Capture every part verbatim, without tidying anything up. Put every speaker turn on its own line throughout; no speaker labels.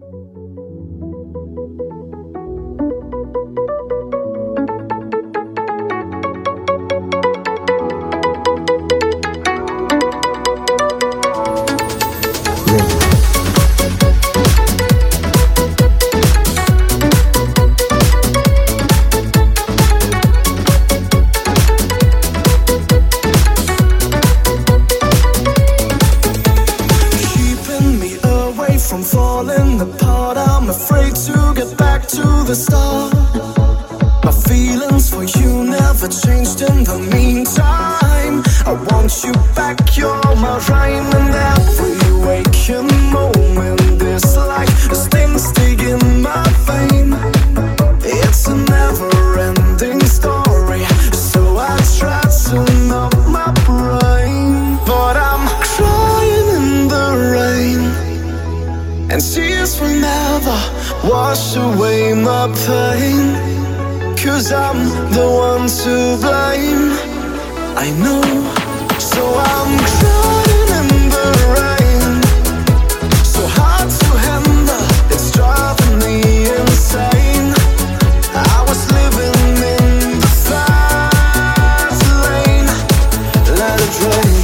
From falling apart, I'm afraid to get back to the start. My feelings for you never changed in the meantime. I want you back, you're my rhyme. And every waking moment is like a sting stick in my vein. It's a never-ending story, so I try to numb my brain. But I'm crying in the rain, and tears will never wash away my pain. Cause I'm the one to blame, I know. So I'm crying in the rain, so hard to handle, it's driving me insane. I was living in the fast lane, let it rain.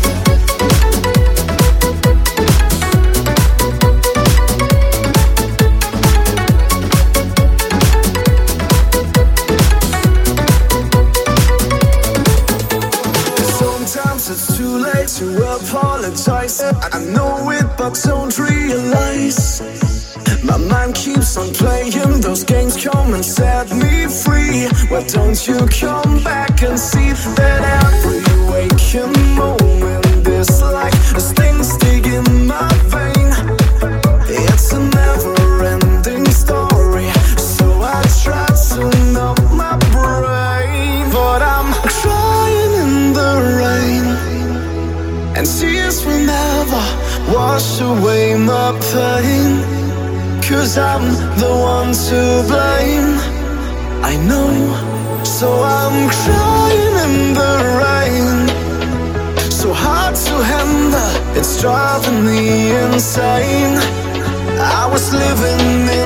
It's too late to apologize. I know it, but don't realize my mind keeps on playing those games. Come and set me free. Why don't you come back and see that every waking moment is like a sting stick in my vein. It's a never-ending story, so I try to numb my brain. But I'm crying in the rain, and tears will never wash away my pain. Cause I'm the one to blame, I know. So I'm crying in the rain, so hard to handle, it's driving me insane. I was living in